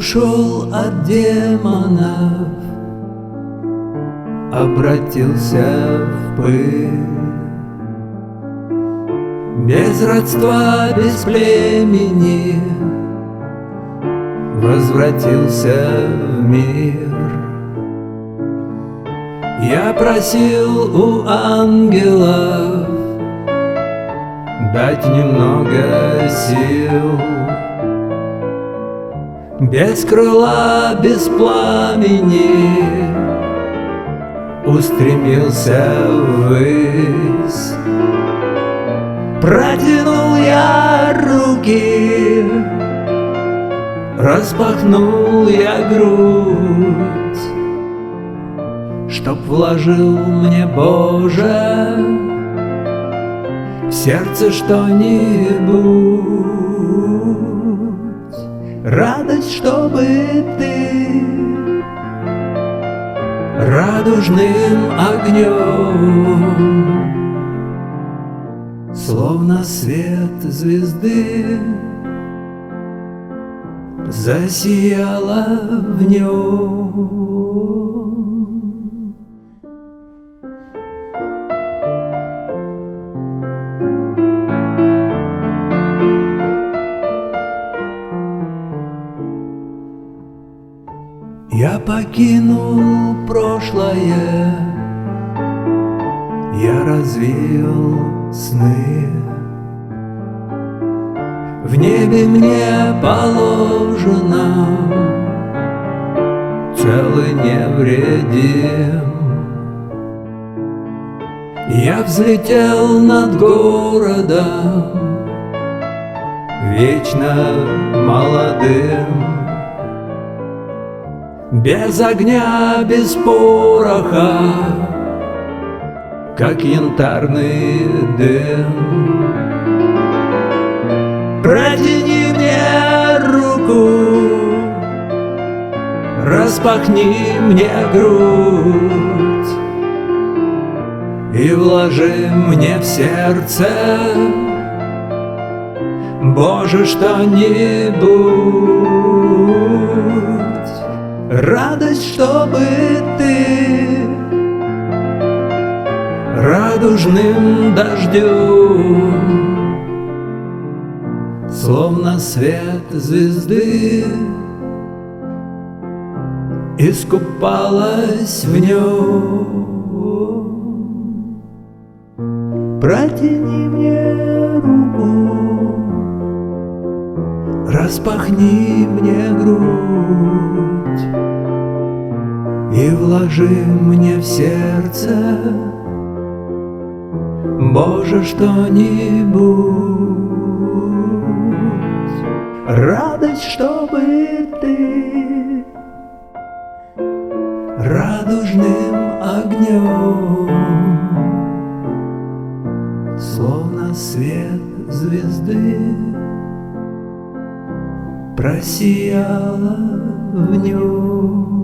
ушел от демонов, обратился в пыль. Без родства, без племени возвратился в мир. Я просил у ангелов дать немного сил. Без крыла, без пламени устремился ввысь. Протянул я руки, распахнул я грудь, чтоб вложил мне, Боже, в сердце что-нибудь. Радость, чтобы ты радужным огнем, словно свет звезды, засияла в нем. Я покинул прошлое, я развеял сны. В небе мне положено целый невредим. Я взлетел над городом вечно молодым. Без огня, без пороха, как янтарный дым. Протяни мне руку, распахни мне грудь и вложи мне в сердце, Боже, что-нибудь. Радость, чтобы ты радужным дождем, словно свет звезды, искупалась в нем. Протяни мне руку, распахни мне грудь и вложи мне в сердце, Боже, что-нибудь. Радость, чтобы ты радужным огнем, словно свет звезды, просияла в нем.